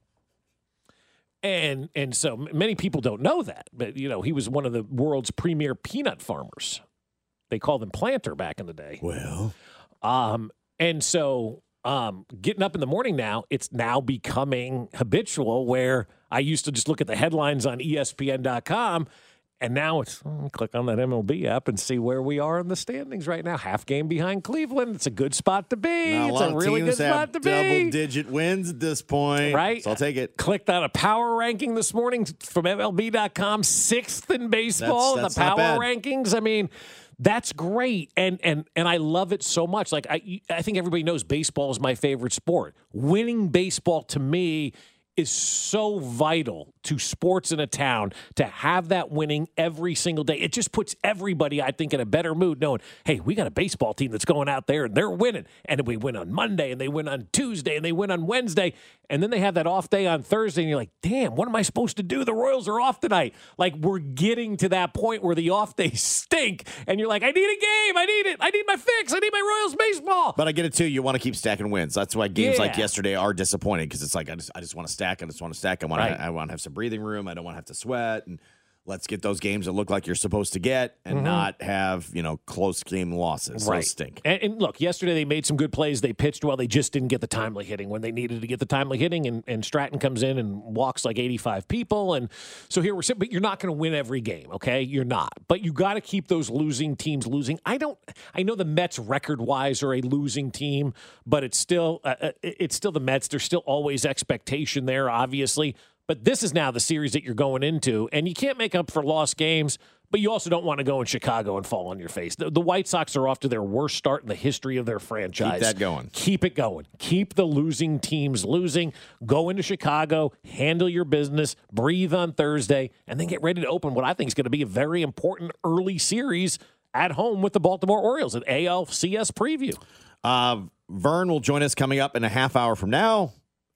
And and so many people don't know that. But, you know, he was one of the world's premier peanut farmers. They called him Planter back in the day. Well. Um, and so... Um, getting up in the morning now, it's now becoming habitual where I used to just look at the headlines on E S P N dot com, and now it's oh, click on that M L B app and see where we are in the standings right now. Half game behind Cleveland. It's a good spot to be. Now, it's a, a really good spot to be. Double-digit wins at this point. Right? So I'll take it. Clicked on a power ranking this morning from M L B dot com, sixth in baseball That's- in that's the power not bad. rankings. I mean, that's great, and and and I love it so much. Like I, I think everybody knows baseball is my favorite sport. Winning baseball to me is so vital to sports in a town to have that winning every single day. It just puts everybody, I think, in a better mood knowing, hey, we got a baseball team that's going out there and they're winning. And we win on Monday and they win on Tuesday and they win on Wednesday. And then they have that off day on Thursday and you're like, damn, what am I supposed to do? The Royals are off tonight. Like, we're getting to that point where the off days stink and you're like, I need a game. I need it. I need my fix. I need my Royals baseball. But I get it too. You want to keep stacking wins. That's why games Yeah. like yesterday are disappointing because it's like I just I just want to stack. I just want to stack. I want Right. to I want to have some breathing room. I don't want to have to sweat. And let's get those games that look like you're supposed to get and Mhm. not have, you know, close game losses. Right. Those stink. And, and look, yesterday they made some good plays. They pitched well. They just didn't get the timely hitting when they needed to get the timely hitting. And, and Stratton comes in and walks like eighty-five people. And so here we're sitting, but you're not going to win every game, okay? You're not. But you got to keep those losing teams losing. I don't, I know the Mets record-wise are a losing team, but it's still, uh, it's still the Mets. There's still always expectation there, obviously. But this is now the series that you're going into, and you can't make up for lost games, but you also don't want to go in Chicago and fall on your face. The, the White Sox are off to their worst start in the history of their franchise. Keep that going. Keep it going. Keep the losing teams losing. Go into Chicago, handle your business, breathe on Thursday, and then get ready to open what I think is going to be a very important early series at home with the Baltimore Orioles, an A L C S preview. Uh, Vern will join us coming up in a half hour from now.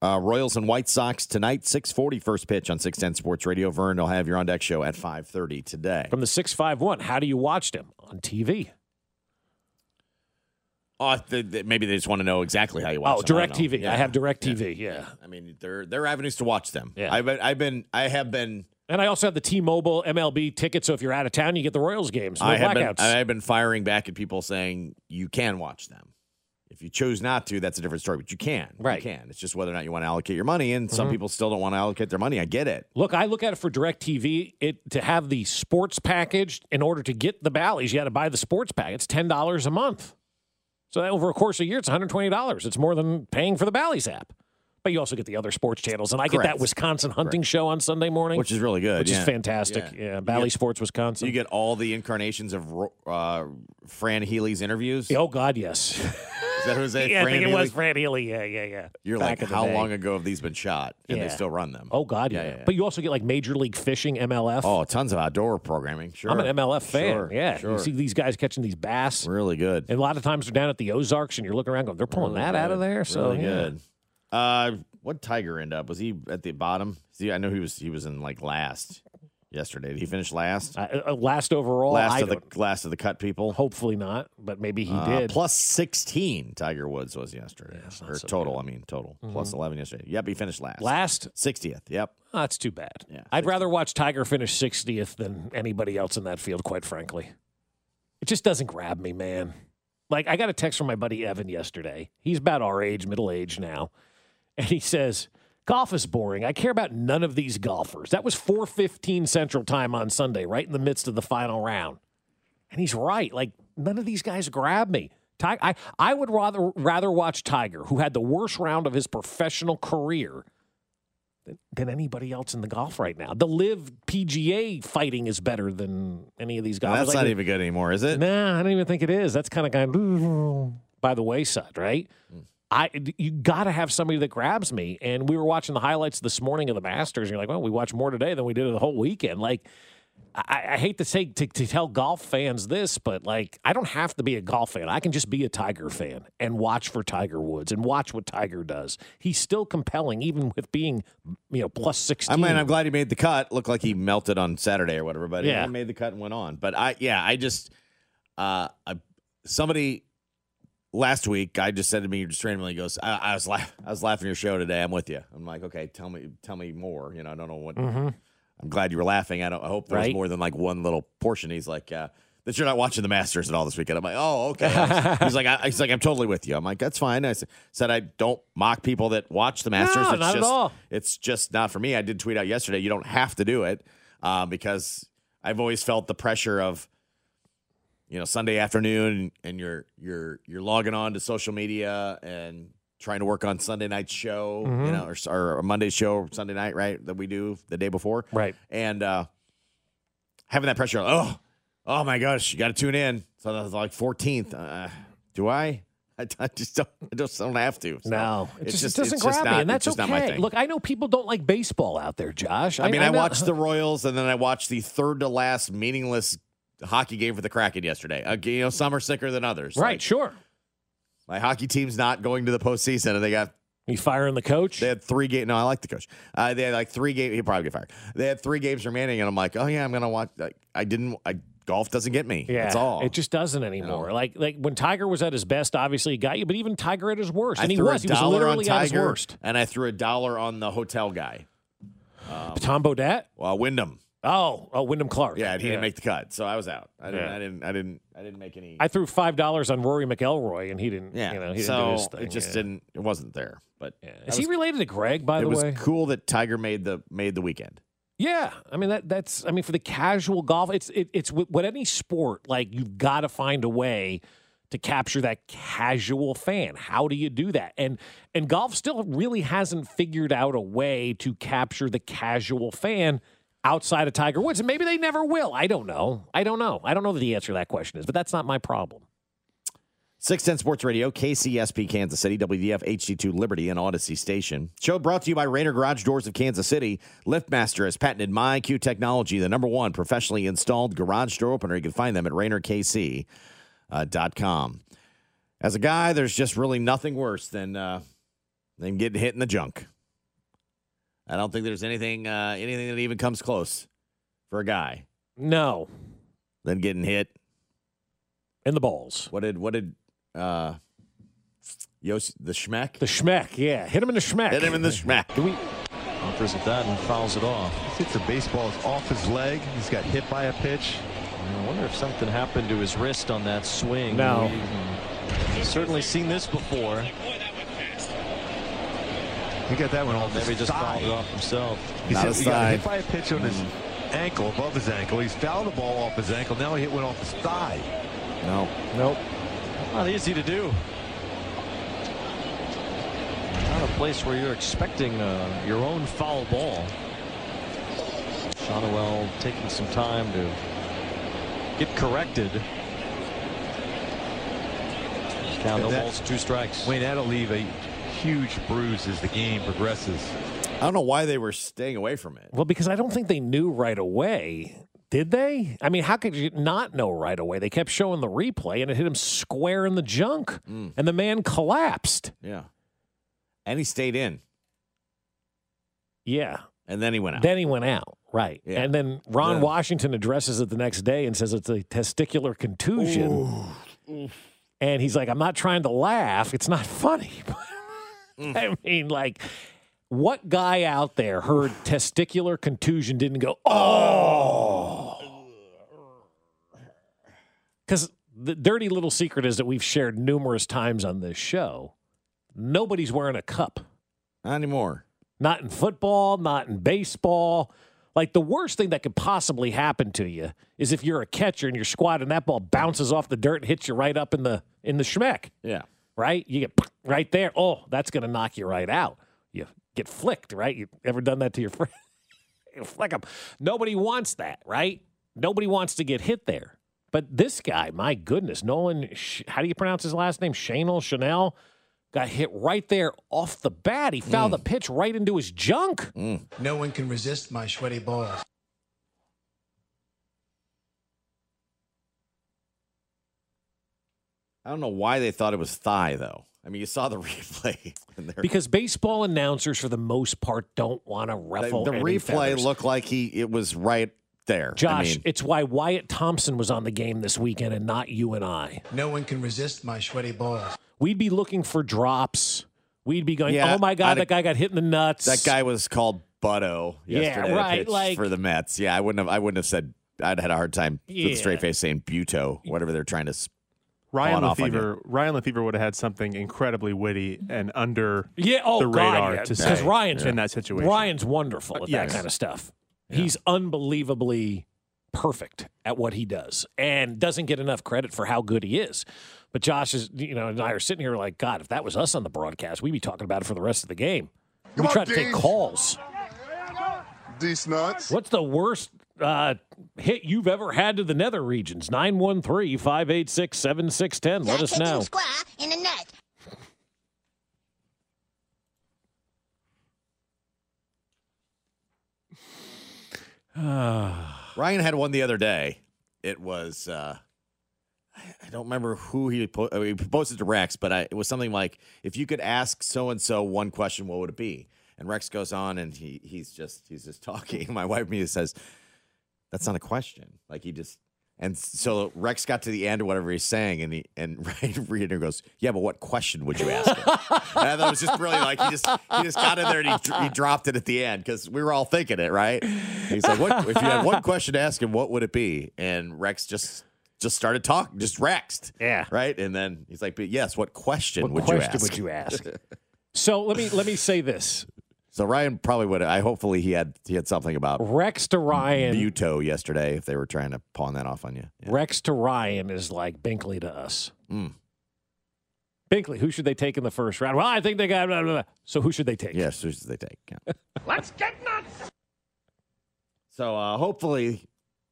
Uh, Royals and White Sox tonight, six forty first pitch on six ten Sports Radio. Vern will have your on-deck show at five thirty today. From the six five one, how do you watch them? On T V. Oh, they, they, maybe they just want to know exactly how you watch oh, them. Oh, DirecTV. I, yeah. I have DirecTV, yeah. yeah. I mean, there there are avenues to watch them. Yeah. I've been, I've been, I have been. And I also have the T-Mobile M L B ticket, so if you're out of town, you get the Royals games. No I have blackouts. been, I have been firing back at people saying you can watch them. If you choose not to, that's a different story, but you can. Right. You can. It's just whether or not you want to allocate your money, and some Mhm. people still don't want to allocate their money. I get it. Look, I look at it for DirecTV. It to have the sports package, in order to get the Bally's, you got to buy the sports pack. It's ten dollars a month. So that over a course of a year, it's one hundred twenty dollars. It's more than paying for the Bally's app. But you also get the other sports channels. And I Correct. get that Wisconsin hunting Correct. show on Sunday morning. Which is really good. Which yeah. is fantastic. Yeah, Yeah. Bally You get- Sports Wisconsin. You get all the incarnations of uh, Fran Healy's interviews. Oh, God, yes. Is that who was that? yeah, Fran I think it Healy? was Fran Healy. Yeah, yeah, yeah. You're Back like, in the how day. long ago have these been shot? And Yeah. they still run them. Oh, God, yeah. Yeah, yeah, yeah. But you also get like Major League Fishing, M L F. Oh, tons of outdoor programming. Sure. I'm an M L F fan. Sure, yeah. sure. You see these guys catching these bass. Really good. And a lot of times they're down at the Ozarks and you're looking around going, they're pulling Really that out good. of there. So, really yeah. good. Uh, what Tiger end up? Was he at the bottom? See, I know he was. He was in like last yesterday. Did he finish last? Uh, uh, last overall. last I of the don't- last of the cut people. Hopefully not, but maybe he Uh, did. Plus sixteen. Tiger Woods was yesterday. not or so total. good. I mean total. Mhm. Plus eleven yesterday. Yep, he finished last. Last? sixtieth. Yep. Oh, that's too bad. Yeah, I'd rather watch Tiger finish sixtieth than anybody else in that field, quite frankly. It just doesn't grab me, man. Like, I got a text from my buddy Evan yesterday. He's about our age, middle age now. And he says, golf is boring. I care about none of these golfers. That was four fifteen Central Time on Sunday, right in the midst of the final round. And he's right. Like, none of these guys grab me. Ti- I, I would rather rather watch Tiger, who had the worst round of his professional career, than, than anybody else in the golf right now. The Live P G A fighting is better than any of these Now, golfers. that's Like, not even good anymore, is it? Nah, I don't even think it is. That's kind of going by the wayside, right? I you got to have somebody that grabs me. And we were watching the highlights this morning of the Masters. And you're like, well, we watched more today than we did the whole weekend. Like, I, I hate to say to, to tell golf fans this, but like, I don't have to be a golf fan. I can just be a Tiger fan and watch for Tiger Woods and watch what Tiger does. He's still compelling, even with being, you know, plus sixteen. I mean, I'm glad he made the cut. Looked like he melted on Saturday or whatever, but Yeah. he made the cut and went on. But I, yeah, I just, uh, I, somebody last week, I just said to me just randomly, he goes, I, I was laugh, I was laughing at your show today. I'm with you. I'm like, okay, tell me, tell me more. You know, I don't know what. Mhm. I'm glad you were laughing. I don't. I hope there was Right. more than like one little portion. He's like, uh, that you're not watching the Masters at all this weekend. I'm like, oh, okay. he's like, I, he's like, I'm totally with you. I'm like, that's fine. I s- said I don't mock people that watch the Masters. No, it's not at just, all. It's just not for me. I did tweet out yesterday. You don't have to do it uh, because I've always felt the pressure of, you know, Sunday afternoon and you're you're you're logging on to social media and trying to work on Sunday night's show, Mhm. you know, or, or a Monday show Sunday night, right? That we do the day before, Right. And uh, having that pressure, oh, oh my gosh, you got to tune in. So that was like fourteenth. Uh, do I? I, I just don't. I just don't have to. So No, it it's just, just it doesn't it's just grab not, me, and that's it's just okay. not my thing. Look, I know people don't like baseball out there, Josh. I mean, I, know- watched the Royals, and then I watched the third to last meaningless hockey game for the Kraken yesterday. Uh, you know, some are sicker than others. Right, Like, sure. my hockey team's not going to the postseason, and they got. You firing the coach? They had three games. No, I like the coach. Uh, they had like three games. He'll probably get fired. They had three games remaining, and I'm like, oh yeah, I'm gonna watch. Like, I didn't. I golf doesn't get me. Yeah, That's all. it just doesn't anymore. Like like when Tiger was at his best, obviously he got you, but even Tiger at his worst, I and he threw was. a He was dollar on literally at his Tiger, worst. and I threw a dollar on the hotel guy. Um, Tom Bodette? Well, Wyndham. Oh, oh, Wyndham Clark. Yeah, and he didn't make the cut, so I was out. I didn't. Yeah. I didn't. I didn't. I didn't make any. I threw five dollars on Rory McIlroy, and he didn't. Yeah, you know, he didn't so do his thing. it just yeah. didn't. It wasn't there. But Yeah. I Is he was- related to Greg? By it the was way, cool that Tiger made the made the weekend. Yeah, I mean that that's I mean for the casual golf, it's it, it's with, with any sport, like you've got to find a way to capture that casual fan. How do you do that? And and golf still really hasn't figured out a way to capture the casual fan outside of Tiger Woods, and maybe they never will. I don't know. I don't know. I don't know what the answer to that question is, but that's not my problem. six ten Sports Radio, K C S P Kansas City, W D F H D two Liberty, and Odyssey Station. Show brought to you by Rainer Garage Doors of Kansas City. LiftMaster has patented MyQ technology, the number one professionally installed garage door opener. You can find them at Rainer K C dot com. As a guy, there's just really nothing worse than uh, than getting hit in the junk. I don't think there's anything uh, anything that even comes close for a guy. No. Then getting hit in the balls. What did what did uh, Yos the schmeck? The schmeck, yeah. Hit him in the schmeck. Hit him in the schmeck. Do we? Offers at that and fouls it off. He hits the baseball off his leg. He's got hit by a pitch. I wonder if something happened to his wrist on that swing. No. We've certainly seen this before. He got that one off. Maybe just fouled it off himself. He's Not hit, a he got side. hit by a pitch on his ankle, above his ankle. He's fouled the ball off his ankle. Now he hit one off his thigh. No. Nope. Not easy to do. Not a place where you're expecting uh, your own foul ball. Shotwell taking some time to get corrected. Count no That- balls, two strikes. Wayne, that'll leave a huge bruise as the game progresses. I don't know why they were staying away from it. Well, because I don't think they knew right away. Did they? I mean, how could you not know right away? They kept showing the replay, and it hit him square in the junk, Mm. and the man collapsed. Yeah. And he stayed in. Yeah. And then he went out. Then he went out, right. Yeah. And then Ron Yeah. Washington addresses it the next day and says it's a testicular contusion. And he's like, I'm not trying to laugh. It's not funny. I mean, like, what guy out there heard testicular contusion didn't go, oh. Because the dirty little secret is that we've shared numerous times on this show. Nobody's wearing a cup. Not anymore. Not in football, not in baseball. Like, the worst thing that could possibly happen to you is if you're a catcher and you're squatting, that ball bounces off the dirt and hits you right up in the in the schmeck. Yeah. Right? You get right there. Oh, that's going to knock you right out. You get flicked, right? You ever done that to your friend? You flick them. Nobody wants that, right? Nobody wants to get hit there. But this guy, my goodness, Nolan, how do you pronounce his last name? Chanel, Chanel? Got hit right there off the bat. He fouled Mm. the pitch right into his junk. No one can resist my sweaty balls. I don't know why they thought it was thigh, though. I mean, you saw the replay. And they're- Because baseball announcers, for the most part, don't want to the, ruffle the any replay feathers. looked like he it was right there. Josh, I mean, it's why Wyatt Thompson was on the game this weekend and not you and I. No one can resist my sweaty balls. We'd be looking for drops. We'd be going, Yeah, oh, my God, I'd- that guy got hit in the nuts. that guy was called Butto Yeah, yesterday. right, pitch like- for the Mets. Yeah, I wouldn't have. I wouldn't have said. I'd had a hard time with Yeah. a straight face saying Buto, whatever they're trying to. s- Ryan pawn off on Lefevre, Ryan Lefevre would have had something incredibly witty and under yeah, oh, the radar God, yeah. to Because say Ryan's, in that situation. Ryan's wonderful at Yes. that kind of stuff. He's unbelievably perfect at what he does and doesn't get enough credit for how good he is. But Josh is, you know, and I are sitting here like, God, if that was us on the broadcast, we'd be talking about it for the rest of the game. We'd be trying to take calls. These nuts. What's the worst uh, hit you've ever had to the nether regions? nine one three, five eight six, seven six one zero. Let us know. In the net. Ryan had one the other day. It was uh, I, I don't remember who he, po- I mean, he posted to Rex, but I, it was something like, if you could ask so and so one question, what would it be? And Rex goes on, and he he's just he's just talking. My wife Mia says, "That's not a question." Like he just and so Rex got to the end of whatever he's saying, and he and Ryan Reader goes, "Yeah, but what question would you ask him?" And I thought it was just brilliant. Like he just he just got in there and he, he dropped it at the end because we were all thinking it, right? He's like, "What if you had one question to ask him? What would it be?" And Rex just just started talking, just Rexed, yeah, right. And then he's like, "But yes, what question What would question you ask?" would you ask? So let me let me say this. So Ryan probably would. I hopefully he had he had something about Rex to Ryan. Buto yesterday. If they were trying to pawn that off on you, yeah. Rex to Ryan is like Binkley to us. Mm. Binkley, who should they take in the first round? Well, I think they got. Blah, blah, blah. So who should they take? Yes, who should they take? Yeah. Let's get nuts. So uh, hopefully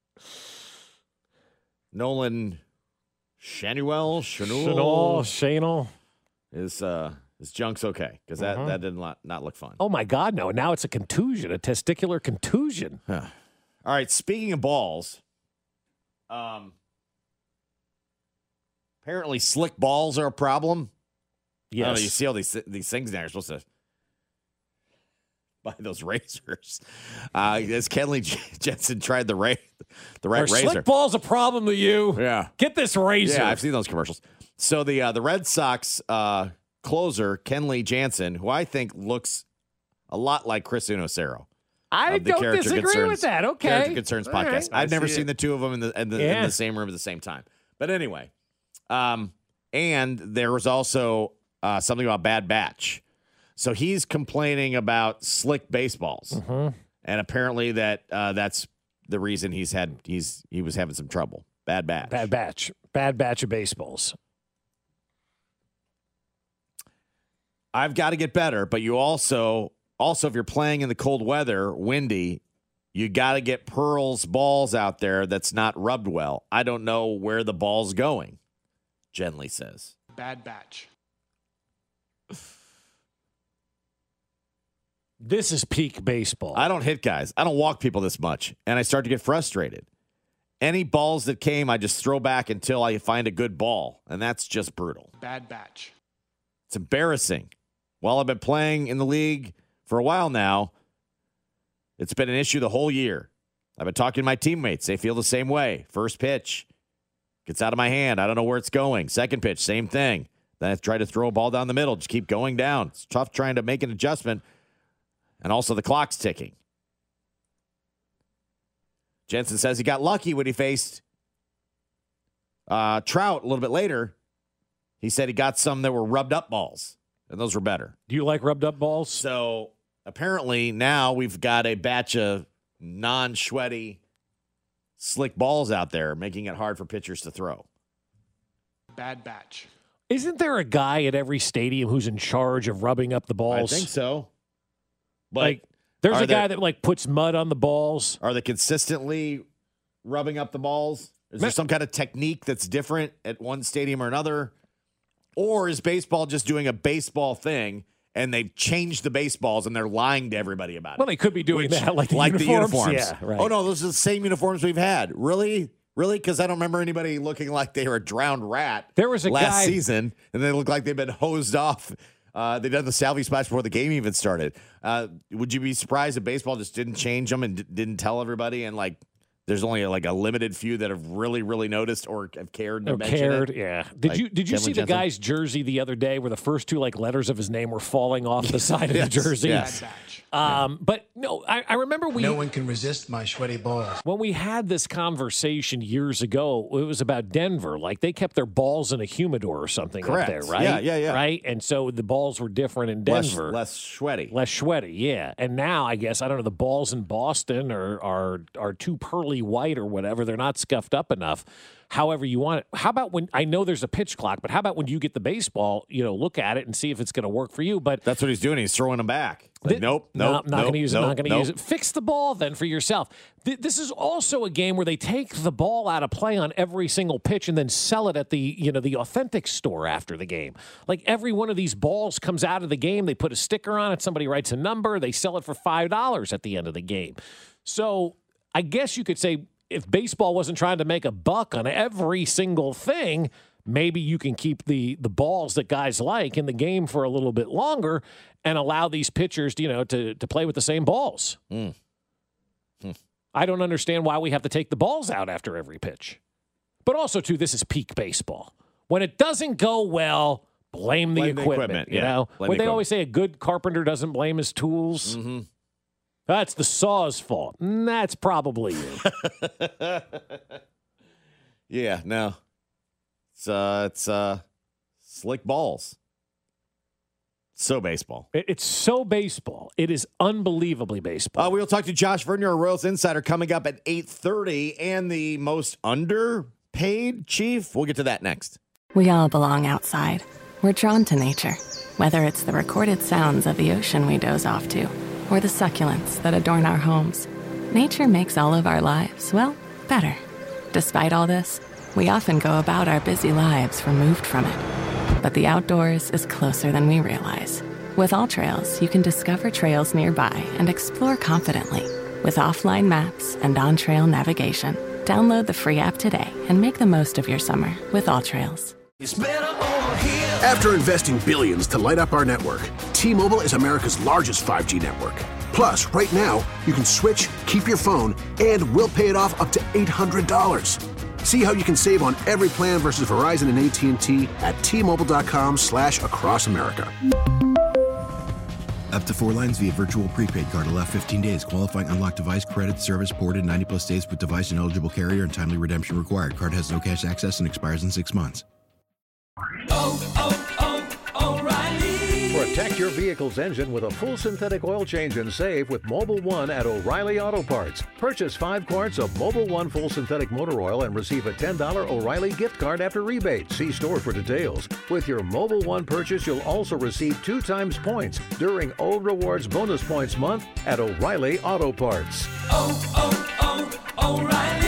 Nolan Shanuel Chanel, Chanel Chanel is uh, his junk's okay because that Uh-huh. that did not not look fun. Oh my God, no! Now it's a contusion, a testicular contusion. All right. Speaking of balls, um, apparently slick balls are a problem. I don't know, Yes. you see all these these things now. You're supposed to by those razors. Uh, as Kenley Jensen tried the, ra- the right Our razor. Slick ball's a problem to you. Yeah. Get this razor. Yeah, I've seen those commercials. So the uh, the Red Sox uh, closer, Kenley Jansen, who I think looks a lot like Chris Unocero. I of the don't Character disagree Concerns, with that. Okay. Character Concerns All podcast. right. I've I never see seen it. the two of them in the, in the, Yeah. in the same room at the same time. But anyway, um, and there was also uh, something about Bad Batch. So he's complaining about slick baseballs. Mm-hmm. And apparently that uh, that's the reason he's had he's he was having some trouble. Bad batch. Bad batch. Bad batch of baseballs. I've got to get better, but you also also if you're playing in the cold weather, windy, you got to get Pearl's balls out there that's not rubbed well. I don't know where the ball's going, Genley says. Bad batch. This is peak baseball. I don't hit guys. I don't walk people this much, and I start to get frustrated. Any balls that came, I just throw back until I find a good ball, and that's just brutal. Bad batch. It's embarrassing. While I've been playing in the league for a while now, it's been an issue the whole year. I've been talking to my teammates. They feel the same way. First pitch gets out of my hand. I don't know where it's going. Second pitch, same thing. Then I try to throw a ball down the middle. Just keep going down. It's tough trying to make an adjustment. And also the clock's ticking. Jensen says he got lucky when he faced uh, Trout a little bit later. He said he got some that were rubbed up balls, and those were better. Do you like rubbed up balls? So apparently now we've got a batch of non-sweaty, slick balls out there, making it hard for pitchers to throw. Bad batch. Isn't there a guy at every stadium who's in charge of rubbing up the balls? I think so. But like, there's are a guy they- that like puts mud on the balls. Are they consistently rubbing up the balls? Is there some kind of technique that's different at one stadium or another? Or is baseball just doing a baseball thing and they've changed the baseballs and they're lying to everybody about it? Well, they could be doing Which- that, like the like uniforms. the uniforms. Yeah, right. Oh, no, those are the same uniforms we've had. Really? Really? Because I don't remember anybody looking like they were a drowned rat There was a last guy- season, and they look like they've been hosed off. Uh, they did the salvie splash before the game even started. Uh, would you be surprised if baseball just didn't change them and d- didn't tell everybody? And like, there's only like a limited few that have really, really noticed or have cared. To Oh, mention cared, it? yeah. Did Like you did you Kenley see the Jensen? guy's jersey the other day where the first two like letters of his name were falling off the side of Yes, the jersey? yes. Bad batch. Um, but no, I, I remember we No one can resist my sweaty balls. when we had this conversation years ago. It was about Denver. Like they kept their balls in a humidor or something Correct. up there, right? Yeah, yeah, yeah. Right, and so the balls were different in Less, Denver. less sweaty. Less sweaty, yeah. And now I guess I don't know. The balls in Boston are are are too pearly white or whatever. They're not scuffed up enough. However you want it. How about when I know there's a pitch clock, but how about when you get the baseball? You know, look at it and see if it's going to work for you. But That's what he's doing. He's throwing them back. Like, Th- nope, no, nope, not nope, going to use it. nope, Not going to nope. use it. Fix the ball then for yourself. Th- this is also a game where they take the ball out of play on every single pitch and then sell it at the you know the authentic store after the game. Like every one of these balls comes out of the game, they put a sticker on it. Somebody writes a number. They sell it for five dollars at the end of the game. So I guess you could say if baseball wasn't trying to make a buck on every single thing, maybe you can keep the the balls that guys like in the game for a little bit longer and allow these pitchers, you know, to to play with the same balls. Mm. Hmm. I don't understand why we have to take the balls out after every pitch. But also, too, this is peak baseball. When it doesn't go well, blame the Blame the equipment. equipment, You yeah. know, Blame when the they always say a good carpenter doesn't blame his tools. Mm-hmm. That's the saw's fault. Mm, That's probably you. Yeah, no. It's uh it's uh slick balls. So baseball. It- It's so baseball. It is unbelievably baseball. Uh, we will talk to Josh Vernier, our Royals Insider, coming up at eight thirty, and the most underpaid chief. We'll get to that next. We all belong outside. We're drawn to nature, whether it's the recorded sounds of the ocean we doze off to, or the succulents that adorn our homes. Nature makes all of our lives, well, better. Despite all this, we often go about our busy lives removed from it. But the outdoors is closer than we realize. With All Trails, you can discover trails nearby and explore confidently. With offline maps and on-trail navigation, download the free app today and make the most of your summer with All Trails. After investing billions to light up our network, T-Mobile is America's largest five G network. Plus, right now, you can switch, keep your phone, and we'll pay it off up to eight hundred dollars. See how you can save on every plan versus Verizon and A T and T at T-Mobile.com slash across America. Up to four lines via virtual prepaid card. Allow fifteen days. Qualifying unlocked device credit service ported ninety plus days with device and eligible carrier and timely redemption required. Card has no cash access and expires in six months. Oh, oh, oh, O'Reilly. Protect your vehicle's engine with a full synthetic oil change and save with Mobile One at O'Reilly Auto Parts. Purchase five quarts of Mobile One full synthetic motor oil and receive a ten dollars O'Reilly gift card after rebate. See store for details. With your Mobile One purchase, you'll also receive two times points during O Rewards Bonus Points Month at O'Reilly Auto Parts. Oh, oh, oh, O'Reilly.